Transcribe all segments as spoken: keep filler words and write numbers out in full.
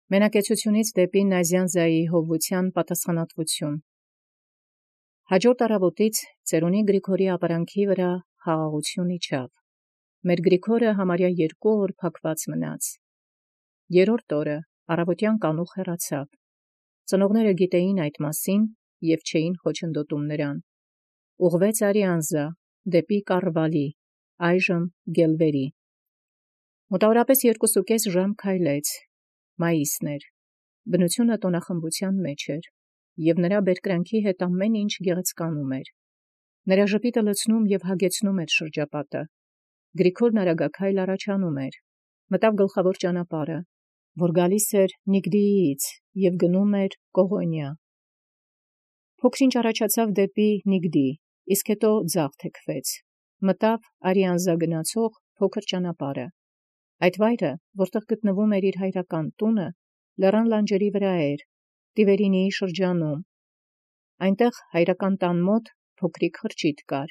Մենակեցությունից դեպի Նազյանզայի հովվության պատասխանատվություն։ Հաջորդ առավոտից ծերունի Գրիգորի ապարանքի վրա խաղաղություն իջավ։ Մեր Գրիգորը համարյա երկու օր փակված մնաց։ Երրորդ օրը առավոտյան կանուխ հեռացավ։ Ծնողները գիտեին այդ մասին և չէին խոչընդոտում նրան։ Ուղղվեց Արիանզա, դեպի Կառվալի, այժմ Գելվերի։ Մոտավորապես երկուսուկես ժամ քայլեց։ Մայիսն էր։ Բնությունը տոնախմբության մեջ էր, և նրա բերկրանքի հետ ամեն ինչ գեղեցկանում էր։ Նրա ժպիտը լցնում և հագեցնում էր շրջապատը։ Գրիգորն արագաքայլ առաջանում էր։ Մտավ գլխավոր ճանապարհը, որ գալիս էր Նիգդիից և գնում էր Կողոնյա։ Փոքր-ինչ առաջացավ դեպի Նիգդի, իսկ հետո ձախ թեքվեց։ Մտավ Արիանզա գնացող փոքր ճանապարհը։ Այդ վայրը, որտեղ գտնվում էր իր հայրական տունը, լեռան լանջերի վրա էր, Տիվերինիի շրջանում։ Այնտեղ հայրական տան մոտ փոքրիկ խրճիթ կար։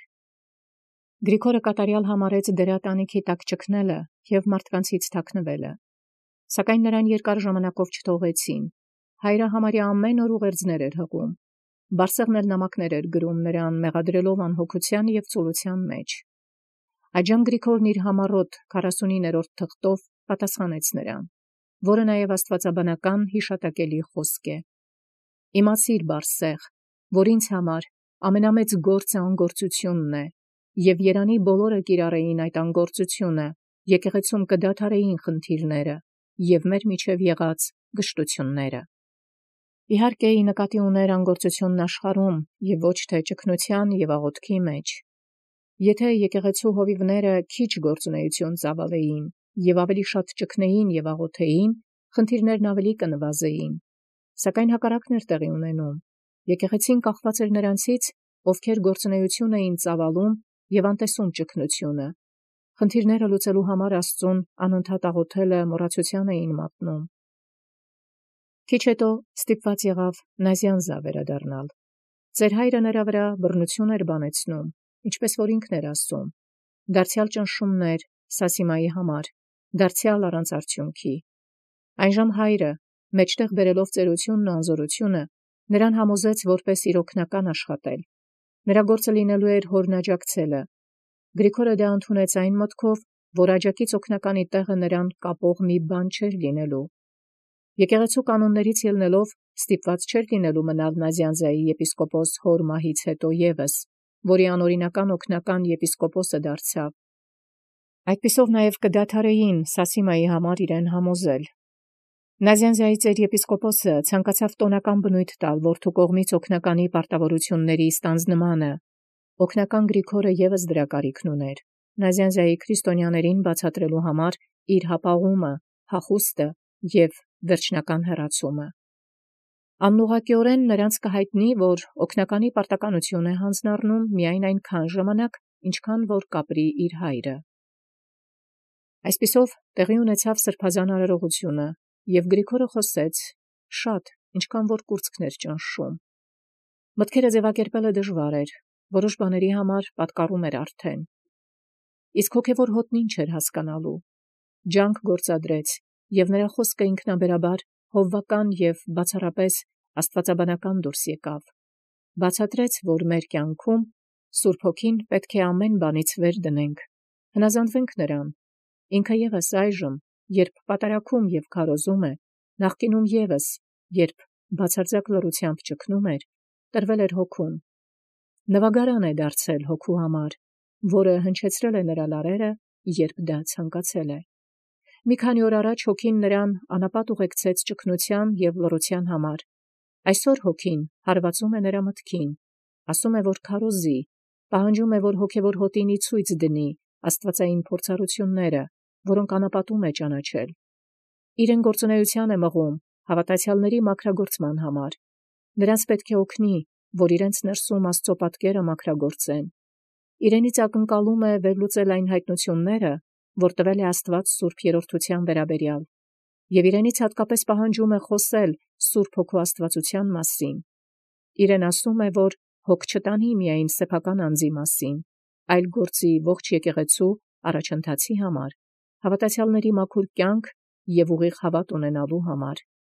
Գրիգորը կատարյալ համարեց դերատանիքի տակ ճգնելը և մարդկանցից թաքնվելը։ Սակայն նրան երկար ժամանակով չթողեցին։ Հայրը համարյա ամեն օր ուղերձներ էր հղում։ Բարսեղն էլ նամակներ էր գրում նրան, մեղադրելով անհոգության և ծուլության մեջ։ Այժմ Գրիգորն իր համառոտ քառասունիններորդ թղթով պատասխանեց նրան, որը նաև աստվածաբանական հիշատակելի խոսք է։ Իմացիր, Բարսեղ, որ ինձ համար ամենամեծ գործը անգործությունն է, և երանի բոլորը կիրառեին այդ անգործությունը, եկեղեցում կդադարեին խնդիրները և մեր միջև եղած գժտությունները։ Իհարկե, ի նկատի ուներ անգործությունն աշխարհում և ոչ թե ճգնության և աղոթքի մեջ։ Եթե եկեղեցու հովիվները քիչ գործունեություն ծավալեին և ավելի շատ ճգնեին և աղոթեին, խնդիրներն ավելի կնվազեին։ Սակայն հակառակն էր տեղի ունենում։ Եկեղեցին կախված էր նրանցից, ովքեր գործունեություն էին ծավալում և անտեսում ճգնությունը։ Խնդիրները լուծելու համար Աստծուն անընդհատ աղոթելը մոռացության էին մատնում։ Քիչ հետո ստիպված եղավ Նազյանզա վերադառնալ։ Ծեր հայրը նրա վրա բռնություն էր բանեցնում, ինչպես որ ինքն էր ասում։ Դարձյալ ճնշումներ Սասիմայի համար, դարձյալ առանց արդյունքի։ Այժմ հայրը, մեջտեղ բերելով ծերությունն ու անզորությունը, նրան համոզեց որպես իր օգնական աշխատել։ Նրա գործը լինելու էր հորն աջակցելը։ Գրիգորը դա ընդունեց այն մտքով, որ աջակից օգնականի տեղը նրան կապող մի բան չէր լինելու։ Եկեղեցու կանոններից ելնելով ստիպված չէր լինելու մնալ Նազյանզայի եպիսկոպոս հոր մահից հետո ևս, որի անօրինական օգնական եպիսկոպոսը դարձավ։ Այդպիսով նաև կդադարեին Սասիմայի համար իրեն համոզել։ Նազյանզայի ծեր եպիսկոպոսը ցանկացավ տոնական բնույթ տալ որդու կողմից օգնականի պարտավորությունների ստանձնմանը։ Օգնական Գրիգորը ևս դրա կարիքն ուներ։ Նազյանզայի քրիստոնյաներին բացատրելու համար իր հապաղումը, փախուստը և վերջնական հեռացումը։ Անուղղակիորեն նրանց կհայտնի, որ օգնականի պարտականություն է հանձնառնում միայն այնքան ժամանակ, ինչքան որ կապրի իր հայրը։ Այսպիսով տեղի ունեցավ սրբազան արարողությունը, և Գրիգորը խոսեց շատ, ինչքան որ կուրծքն էր ճնշում։ Մտքերը ձևակերպելը դժվար էր, որոշ բաների համար պատկառում էր արդեն։ Իսկ հոգևոր հոտն ինչ էր հասկանալու։ Ջանք գործադրեց, և նրա խոսքը ինքնաբերաբար հովվական և բացառապես աստվածաբանական դուրս եկավ։ Բացատրեց, որ մեր կյանքում Սուրբ Հոգին պետք է ամեն բանից վեր դնենք, հնազանդվենք նրան։ Ինքը ևս այժմ, երբ պատարագում և քարոզում է, նախկինում ևս, երբ բացարձակ լռությամբ ճգնում էր, տրվել էր հոգուն։ Նվագարան է դարձել հոգու համար, որը հնչեցրել է նրա լարերը, երբ դա ցանկացել է։ Մի քանի օր առաջ հոգին նրան անապատ ուղեկցեց ճգնության և լռության համար։ Այսօր հոգին հարվածում է նրա մտքին, ասում է, որ քարոզի, պահանջում է, որ հոգևոր հոտին ի ցույց դնի աստվածային փորձառությունները, որոնք անապատում է ճանաչել։ Իրեն գործունեության է մղում հավատացյալների մաքրագործման համար։ Նրանց պետք է օգնի, որ իրենց ներսում Աստծո պատկերը մաքրագործեն։ Իրենից ակնկալում է վերլուծել այն հայտնությունները, որ տվել է Աստված Սուրբ Երրորդության վերաբերյալ, և իրենից հատկապես պահանջում է խոսել Սուրբ Հոգու աստվածության մասին։ Իրեն ասում է, որ հոգ չտանի միայն սեփական անձի մասին, այլ գործի ողջ եկեղեցու առաջընթացի համար, հավատացյալների մաքուր կյանք և ուղիղ հավատ ունենալու համար։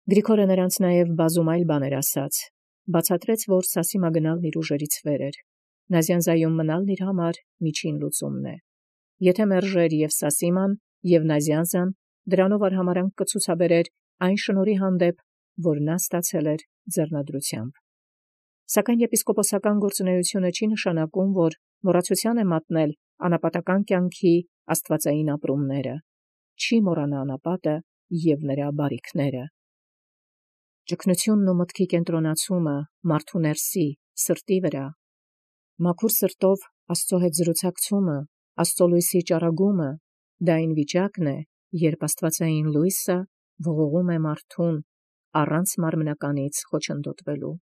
Գրիգորը նրանց նաև բազում այլ բաներ ասաց, բացատրեց, որ Սասիմա գնալն իր ուժերից վեր էր, Նազյանզայում մնալն իր համար միջին լուծումն է։ Եթե մերժեր և Սասիման, և Նազյանզան, դրանով արհամարհանք կցուցաբերեր այն շնորհի հանդեպ, որ նա ստացել էր ձեռնադրությամբ։ Սակայն եպիսկոպոսական գործունեությունը չի նշանակում, որ մոռացության է մատնել անապատական կյանքի աստվածային ապրումները, չի մոռանա անապատը և նրա բարիքները։ Ճգնությունն ու մտքի կենտրոնացումը մարդու ներսի, սրտի վրա, մաքուր սրտով Աստծո հետ զրուցակցումը, Աստծո լույսի ճառագումը, դա այն վիճակն է, երբ աստվածային լույսը ողողում է մարդուն առանց մարմնականից խոչընդոտվելու։